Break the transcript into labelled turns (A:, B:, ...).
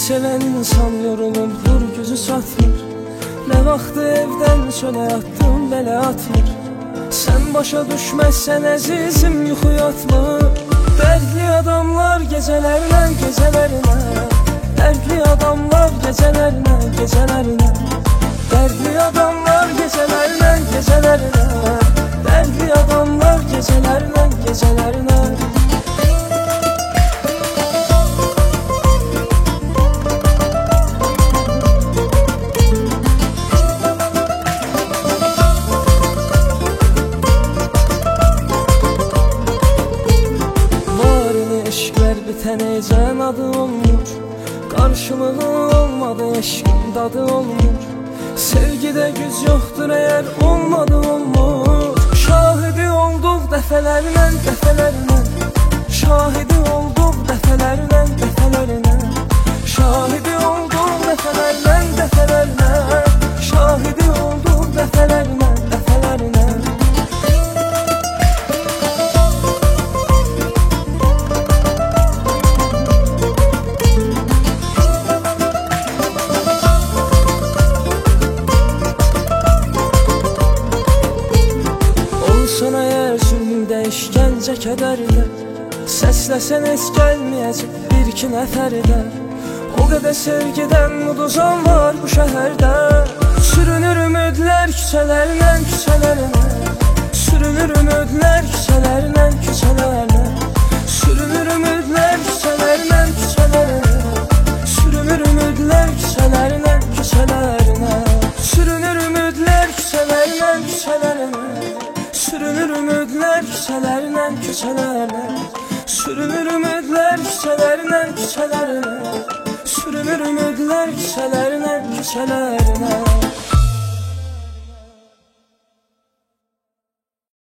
A: seven insan yorulur, gözü çatmır. Nə vaxtı evdən çölə atdım, belə atmır. Sən başa düşməzsən əzizim, yuxu yatmır. Dərdli adamlar gecələrlə, gecələrlə. Dərdli adamlar gecələrlə, gecələrlə. Dərdli adamlar gecələrlə, gecələrlə. Dərdli adamlar gecələrlə, gecələrlə. Bitənəcən adı olmur, qarşılığı olmadı eşqin dadı olmur. Sevgidə güc yoxdur əgər olmadı olmur. Şahidi olduq dəfələrlə, dəfələrlə. Şahidi olduq dəfələrlə, dəfələrlə. Şahidi olduq dəfələrlə, dəfələrlə. Şahidi olduq dəfələrlə, dəfələrlə. Sana eğer zülmümdə işgəncə kədərlə, səsləsən heç gəlməyəcək bir iki nəfərlə. O qədər sevgidən uduzan var bu şəhərdə. Sürünür ümidlər küçələrlə, küçələrlə. Sürünür ümidlər küçələrlə, küçələrlə. Sürünür ümidlər küçələrlə, küçələrlə. Sürünür ümidlər küçələrlə, küçələrlə. Sürünür ümidlər küçələrlə, küçələrlə. Sürünür ümidlər küçələrlə, küçələrlə. Sürünür ümidlər küçələrlə, küçələrlə. Sürünür ümidlər küçələrlə, küçələrlə.